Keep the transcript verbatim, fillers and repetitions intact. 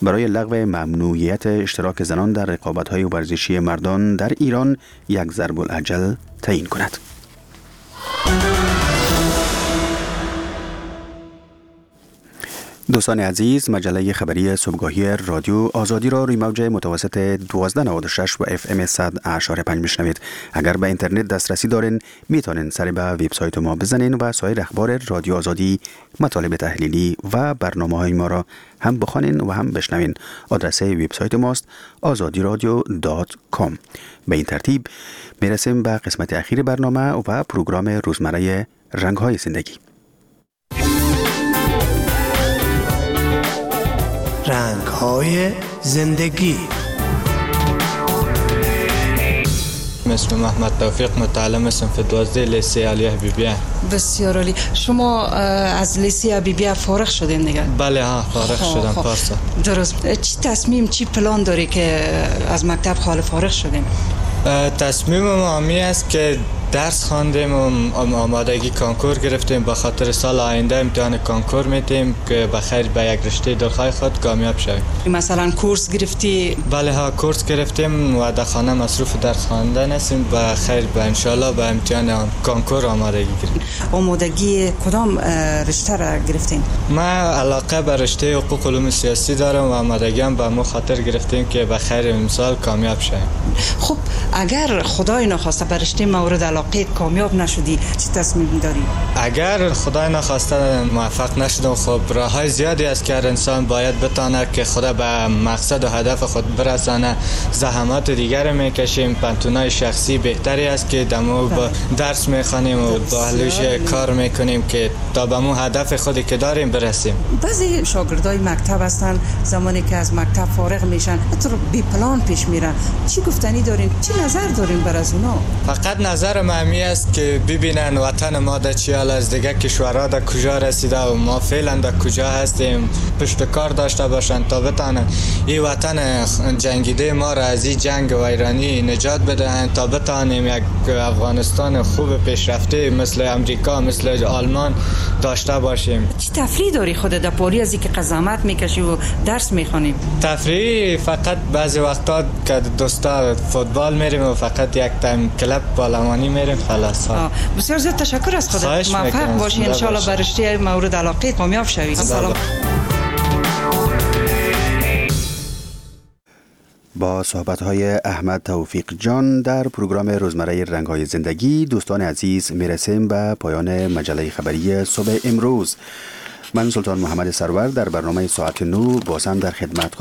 برای لغو ممنوعیت اشتراک زنان در رقابت‌های ورزشی مردان در ایران یک ضرب الاجل تعیین کند. دوستان عزیز، مجله خبری صبحگاهی رادیو آزادی را روی موج متوسط دوازده نود و شش و اف ام صد اشاره پنج میشنوید. اگر به اینترنت دسترسی دارین میتونین سری به وبسایت ما بزنین و سایر اخبار رادیو آزادی، مطالب تحلیلی و برنامه‌های ما را هم بخوانین و هم بشنوین. آدرس وبسایت ماست آزادی رادیو دات کام. به این ترتیب میرسیم به قسمت اخیر برنامه و پروگرام روزمره رنگ‌های زندگی. رنگ‌های زندگی. اسم محمد توفیق، متعلم صنف دوازده لیسه علی حبیبیه. بسیار عالی. شما از لیسه حبیبیه فارغ شدین دیگه؟ بله ها، فارغ خواه شدم خواه. پارسا. درست. چی تصمیم، چی پلان داری که از مکتب حال فارغ شدین؟ تصمیم ما همی است که درس خواندیم و آمادگی کنکور گرفتیم، به خاطر سال آینده امتحان کنکور میتیم که بخیر به یک رشته دلخواه خود کامیاب شویم. مثلا کورس گرفتی؟ بله ها، کورس گرفتیم و در خانه مصروف درس خواندن هستیم و خیر به انشالله به امتحان کنکور آمادگی گرفتیم. آمادگی کدام رشته را گرفتین؟ ما علاقه به رشته حقوق علوم سیاسی دارم و آمادگی هم به مو خاطر گرفتیم که بخیر امسال کامیاب شویم. خب اگر خدای نخواسته به رشته مورد علاقه کامیاب نشدی چی تصمیم داری؟ اگر خدای نخواسته موفق نشدم، خب راه‌های زیادی است که هر انسان باید بتانه که خدا به مقصد و هدف خود برسانه. زحمات دیگر میکشیم، پنتونای شخصی بهتری است که دمو با درس میخوانیم و با اهلش کار میکنیم که تا به مو هدف خودی که داریم برسیم. بعضی شاگردای مکتب هستن زمانی که از مکتب فارغ میشن اطر بی پلان پیش میرن. چی گفتنی دارین؟ چی نظر دارین بر از اونا؟ فقط نظر مهمی است که ببینن وطن ما در چی حال از دیگه کشورها در کجا رسیده و ما فعلا در کجا هستیم، پشت کار داشته باشن تا بتانن این وطن جنگیده ما را از این جنگ و ایرانی نجات بدهن تا بتانیم یک افغانستان خوب پیشرفته مثل امریکا، مثل آلمان داشته باشیم. چی تفریح داری خودت در پاری از اینکه قزامت میکشی و درس میخوانی؟ تفریح فقط بعضی وقتا که دوستا فوتبال میریم و فقط یک تایم کلب بالامانی میریم خلاص. بسیار زیاد تشکر از خودت. موفق باشی ان شاء الله به رشته مورد علاقه کامیاب شوی. سلام. با صحبت‌های احمد توفیق جان در پروگرام روزمره رنگ‌های زندگی دوستان عزیز میرسیم به پایان مجله خبری صبح امروز. من سلطان محمد سرور در برنامه ساعت نو بازم در خدمت